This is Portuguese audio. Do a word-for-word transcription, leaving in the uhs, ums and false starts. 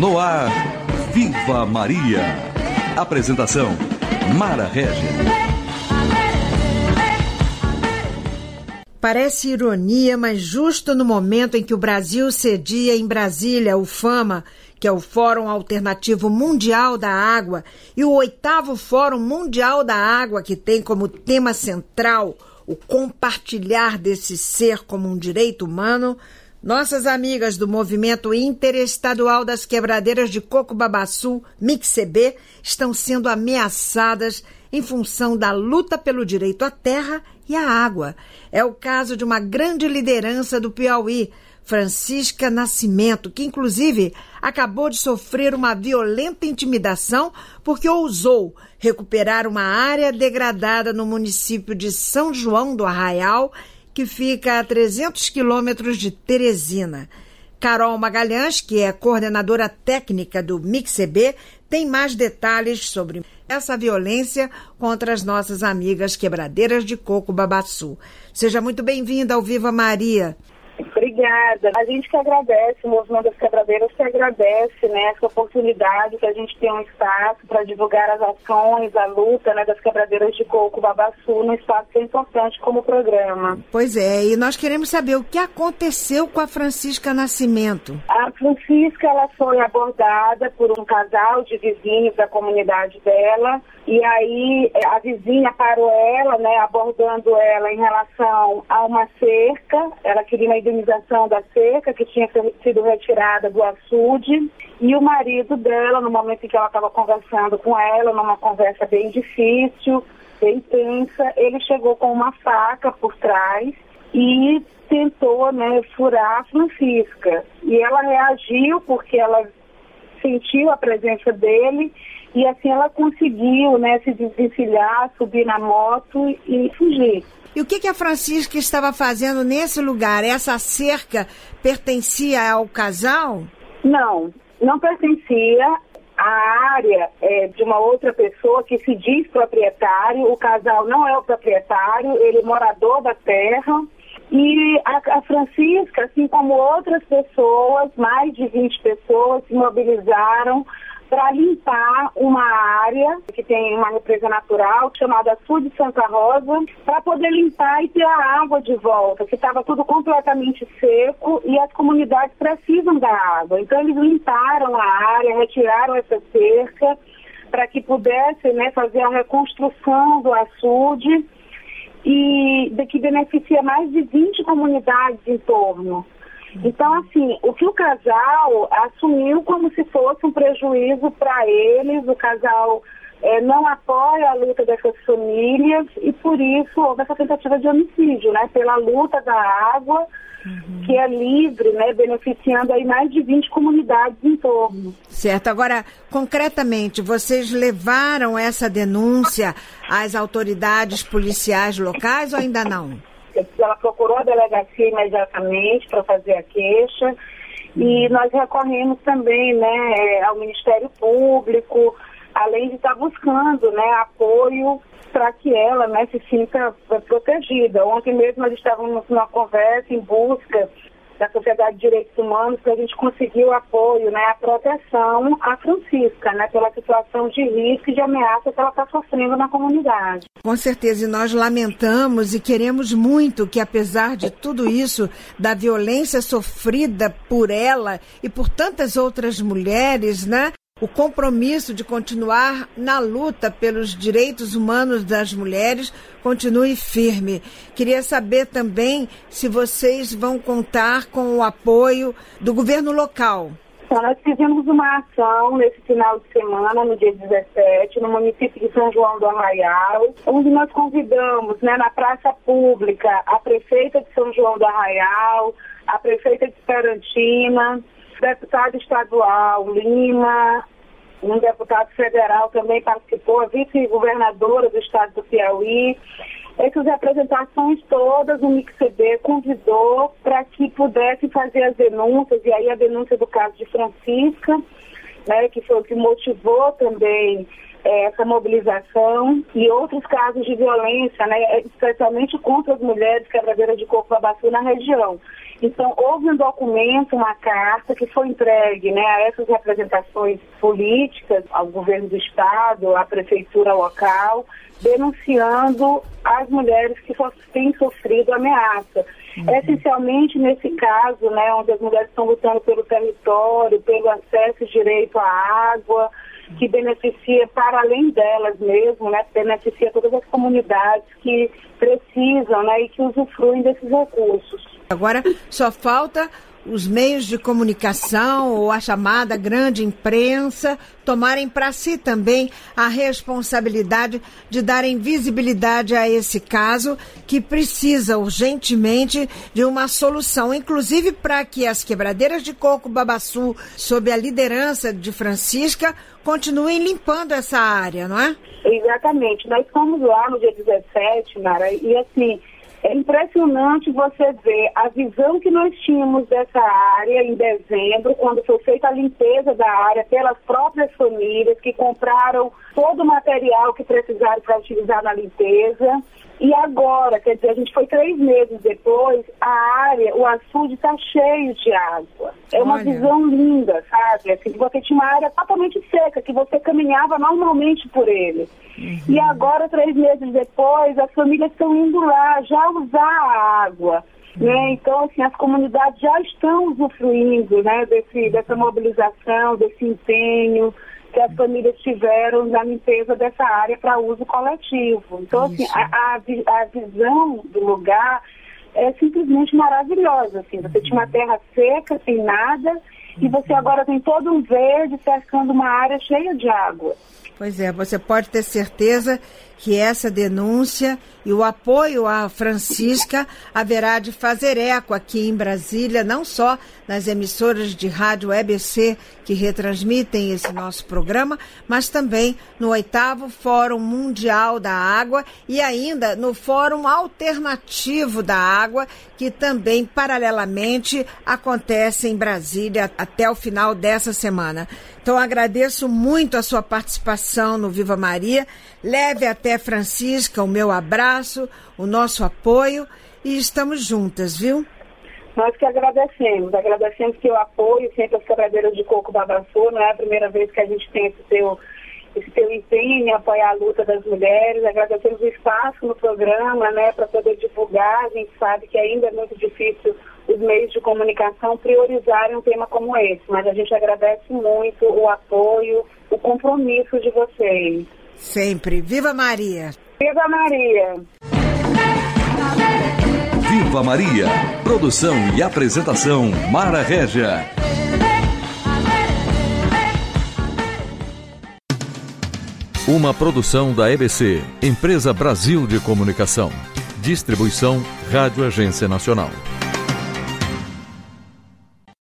No ar, Viva Maria. Apresentação, Mara Régia. Parece ironia, mas justo no momento em que o Brasil cedia em Brasília o FAMA, que é o Fórum Alternativo Mundial da Água, e o oitavo Fórum Mundial da Água, que tem como tema central o compartilhar desse ser como um direito humano, nossas amigas do Movimento Interestadual das Quebradeiras de Coco Babaçu, M I C C B, estão sendo ameaçadas em função da luta pelo direito à terra e à água. É o caso de uma grande liderança do Piauí, Francisca Nascimento, que inclusive acabou de sofrer uma violenta intimidação porque ousou recuperar uma área degradada no município de São João do Arraial, que fica a trezentos quilômetros de Teresina. Carol Magalhães, que é coordenadora técnica do M I C C B, tem mais detalhes sobre essa violência contra as nossas amigas quebradeiras de Coco Babaçu. Seja muito bem-vinda ao Viva Maria. Obrigada. A gente que agradece, o Movimento das Quebradeiras que agradece, né, essa oportunidade que a gente tem um espaço para divulgar as ações, a luta, né, das quebradeiras de Coco Babaçu num espaço que é importante como o programa. Pois é, e nós queremos saber o que aconteceu com a Francisca Nascimento. A Francisca, ela foi abordada por um casal de vizinhos da comunidade dela, e aí a vizinha parou ela, né, abordando ela em relação a uma cerca. Ela queria uma indenização da cerca que tinha sido retirada do açude, e o marido dela, no momento em que ela estava conversando com ela, numa conversa bem difícil, bem tensa, ele chegou com uma faca por trás e tentou, né, furar a Francisca. E ela reagiu porque ela sentiu a presença dele, e assim ela conseguiu, né, se desvencilhar, subir na moto e fugir. E o que, que a Francisca estava fazendo nesse lugar? Essa cerca pertencia ao casal? Não, não pertencia. A área é de uma outra pessoa que se diz proprietário. O casal não é o proprietário, ele é morador da terra. E a, a Francisca, assim como outras pessoas, mais de vinte pessoas, se mobilizaram para limpar uma área que tem uma represa natural chamada Sul de Santa Rosa, para poder limpar e ter a água de volta, que estava tudo completamente seco e as comunidades precisam da água. Então eles limparam a área, retiraram essa cerca para que pudessem, né, fazer a reconstrução do açude, e que beneficia mais de vinte comunidades em torno. Então, assim, o que o casal assumiu como se fosse um prejuízo para eles, o casal é, não apoia a luta dessas famílias, e por isso houve essa tentativa de homicídio, né, pela luta da água, uhum, que é livre, né, beneficiando aí mais de vinte comunidades em torno. Certo. Agora, concretamente, vocês levaram essa denúncia às autoridades policiais locais ou ainda não? Ela procurou a delegacia imediatamente para fazer a queixa, e nós recorremos também, né, ao Ministério Público, além de estar buscando, né, apoio para que ela, né, se sinta protegida. Ontem mesmo nós estávamos numa conversa em busca da Sociedade de Direitos Humanos, que a gente conseguiu o apoio, né, a proteção à Francisca, né, pela situação de risco e de ameaça que ela está sofrendo na comunidade. Com certeza, e nós lamentamos e queremos muito que, apesar de tudo isso, da violência sofrida por ela e por tantas outras mulheres, né, o compromisso de continuar na luta pelos direitos humanos das mulheres continue firme. Queria saber também se vocês vão contar com o apoio do governo local. Então, nós fizemos uma ação nesse final de semana, no dia dezessete, no município de São João do Arraial, onde nós convidamos, né, na praça pública, a prefeita de São João do Arraial, a prefeita de Esperantina, deputado estadual Lima, um deputado federal também participou, a vice-governadora do estado do Piauí. Essas representações todas, o M I C C B convidou para que pudessem fazer as denúncias, e aí a denúncia do caso de Francisca, né, que foi o que motivou também é, essa mobilização, e outros casos de violência, né, especialmente contra as mulheres quebradeiras de Coco Babaçu na região. Então, houve um documento, uma carta que foi entregue, né, a essas representações políticas, ao governo do Estado, à prefeitura local, denunciando as mulheres que so- têm sofrido ameaça. Uhum. Essencialmente nesse caso, né, onde as mulheres estão lutando pelo território, pelo acesso e direito à água, que beneficia, para além delas mesmo, né, beneficia todas as comunidades que precisam, né, e que usufruem desses recursos. Agora só falta os meios de comunicação ou a chamada grande imprensa tomarem para si também a responsabilidade de darem visibilidade a esse caso que precisa urgentemente de uma solução, inclusive para que as quebradeiras de coco Babaçu, sob a liderança de Francisca, continuem limpando essa área, não é? Exatamente. Nós fomos lá no dia dezessete, Mara, e assim, é impressionante você ver a visão que nós tínhamos dessa área em dezembro, quando foi feita a limpeza da área pelas próprias famílias que compraram todo o material que precisaram para utilizar na limpeza. E agora, quer dizer, a gente foi três meses depois, a área, o açude está cheio de água. É uma Olha. visão linda, sabe? Assim, você tinha uma área totalmente seca, que você caminhava normalmente por ele. Uhum. E agora, três meses depois, as famílias estão indo lá já usar a água. Uhum. Né? Então, assim, as comunidades já estão usufruindo, né, desse, dessa mobilização, desse empenho que as famílias tiveram na limpeza dessa área para uso coletivo. Então, assim, a, a, a visão do lugar é simplesmente maravilhosa. Assim. Você tinha uma terra seca, sem nada, e você agora tem todo um verde cercando uma área cheia de água. Pois é, você pode ter certeza que essa denúncia e o apoio à Francisca haverá de fazer eco aqui em Brasília, não só nas emissoras de rádio E B C que retransmitem esse nosso programa, mas também no oitavo Fórum Mundial da Água e ainda no Fórum Alternativo da Água, que também, paralelamente, acontece em Brasília até o final dessa semana. Então, agradeço muito a sua participação no Viva Maria. Leve até Francisca o meu abraço, o nosso apoio e estamos juntas, viu? Nós que agradecemos, agradecemos que o apoio sempre às quebradeiras de coco Babaçu, não é a primeira vez que a gente tem esse teu, esse teu empenho em apoiar a luta das mulheres, agradecemos o espaço no programa, né, para poder divulgar. A gente sabe que ainda é muito difícil os meios de comunicação priorizarem um tema como esse, mas a gente agradece muito o apoio, o compromisso de vocês. Sempre. Viva Maria! Viva Maria! Viva Maria! Produção e apresentação Mara Régia. Uma produção da E B C, Empresa Brasil de Comunicação. Distribuição Rádio Agência Nacional.